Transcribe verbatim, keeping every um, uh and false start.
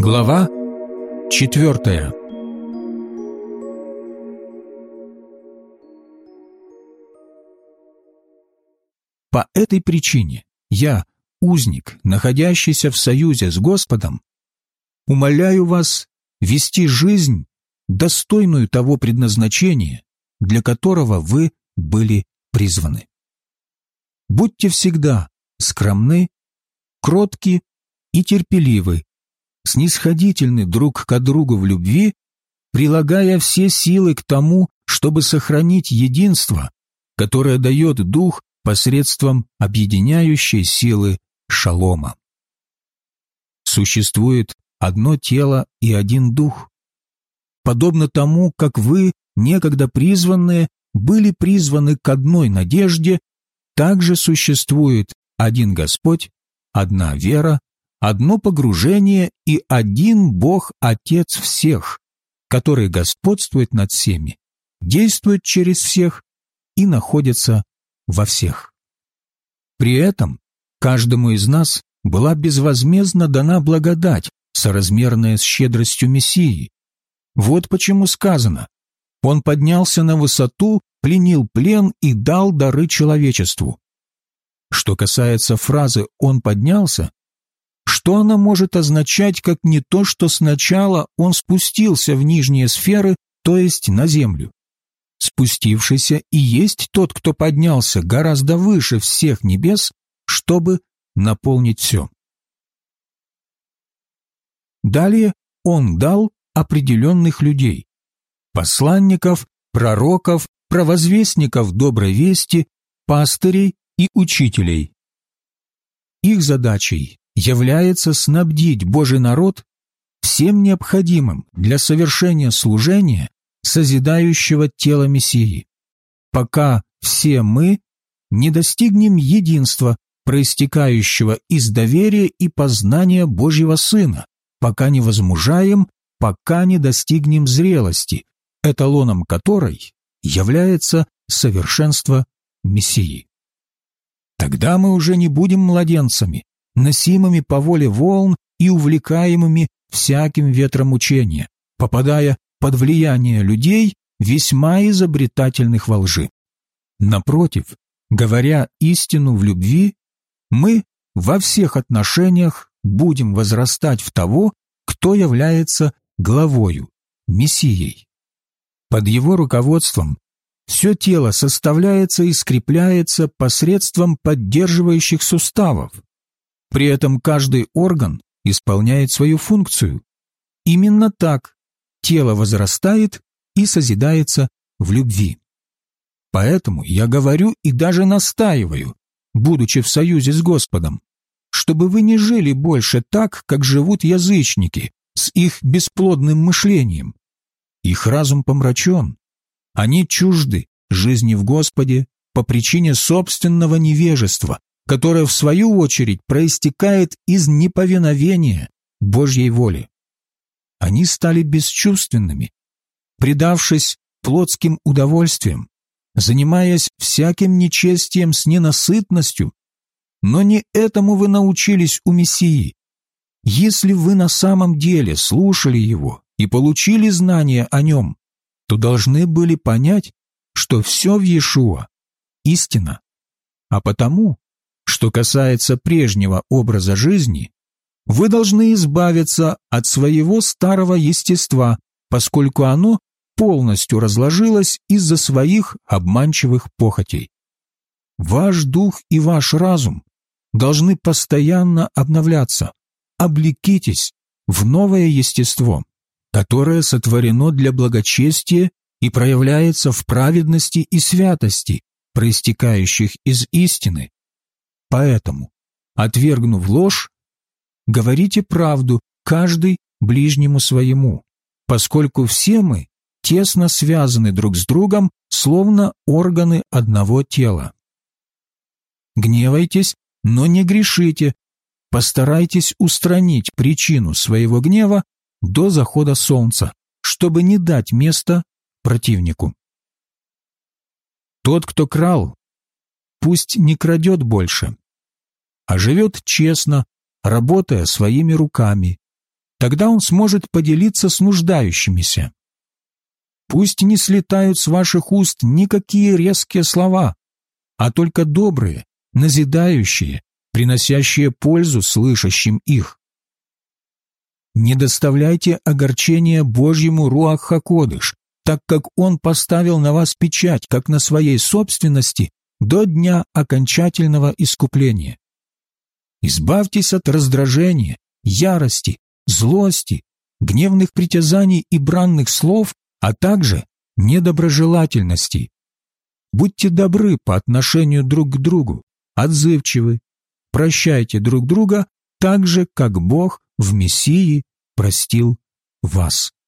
Глава четвертая. По этой причине я, узник, находящийся в союзе с Господом, умоляю вас вести жизнь, достойную того предназначения, для которого вы были призваны. Будьте всегда скромны, кротки и терпеливы, снисходительны друг к другу в любви, прилагая все силы к тому, чтобы сохранить единство, которое дает Дух посредством объединяющей силы шалома. Существует одно тело и один Дух. Подобно тому, как вы, некогда призванные, были призваны к одной надежде, также существует один Господь, одна вера, одно погружение и один Бог Отец всех, который господствует над всеми, действует через всех и находится во всех. При этом каждому из нас была безвозмездно дана благодать, соразмерная с щедростью Мессии. Вот почему сказано: «Он поднялся на высоту, пленил плен и дал дары человечеству». Что касается фразы «он поднялся», что она может означать, как не то, что сначала он спустился в нижние сферы, то есть на землю? Спустившийся и есть тот, кто поднялся гораздо выше всех небес, чтобы наполнить все. Далее он дал определенных людей: посланников, пророков, провозвестников доброй вести, пастырей и учителей. Их задачей является снабдить Божий народ всем необходимым для совершения служения, созидающего тело Мессии, пока все мы не достигнем единства, проистекающего из доверия и познания Божьего Сына, пока не возмужаем, пока не достигнем зрелости, эталоном которой является совершенство Мессии. Тогда мы уже не будем младенцами, носимыми по воле волн и увлекаемыми всяким ветром учения, попадая под влияние людей, весьма изобретательных во лжи. Напротив, говоря истину в любви, мы во всех отношениях будем возрастать в того, кто является главою, Мессией. Под его руководством все тело составляется и скрепляется посредством поддерживающих суставов. При этом каждый орган исполняет свою функцию. Именно так тело возрастает и созидается в любви. Поэтому я говорю и даже настаиваю, будучи в союзе с Господом, чтобы вы не жили больше так, как живут язычники, с их бесплодным мышлением. Их разум помрачен. Они чужды жизни в Господе по причине собственного невежества, которое, в свою очередь, проистекает из неповиновения Божьей воле. Они стали бесчувственными, предавшись плотским удовольствиям, занимаясь всяким нечестием с ненасытностью, но не этому вы научились у Мессии. Если вы на самом деле слушали Его и получили знания о Нем, то должны были понять, что все в Иешуа – истина. А потому, что касается прежнего образа жизни, вы должны избавиться от своего старого естества, поскольку оно полностью разложилось из-за своих обманчивых похотей. Ваш дух и ваш разум должны постоянно обновляться. Облекитесь в новое естество, которое сотворено для благочестия и проявляется в праведности и святости, проистекающих из истины. Поэтому, отвергнув ложь, говорите правду каждый ближнему своему, поскольку все мы тесно связаны друг с другом, словно органы одного тела. Гневайтесь, но не грешите. Постарайтесь устранить причину своего гнева до захода солнца, чтобы не дать места противнику. Тот, кто крал, пусть не крадет больше, а живет честно, работая своими руками. Тогда он сможет поделиться с нуждающимися. Пусть не слетают с ваших уст никакие резкие слова, а только добрые, назидающие, приносящие пользу слышащим их. Не доставляйте огорчения Божьему Руах ХаКодыш, так как Он поставил на вас печать, как на своей собственности, до дня окончательного искупления. Избавьтесь от раздражения, ярости, злости, гневных притязаний и бранных слов, а также недоброжелательности. Будьте добры по отношению друг к другу, отзывчивы, прощайте друг друга так же, как Бог в Мессии простил вас.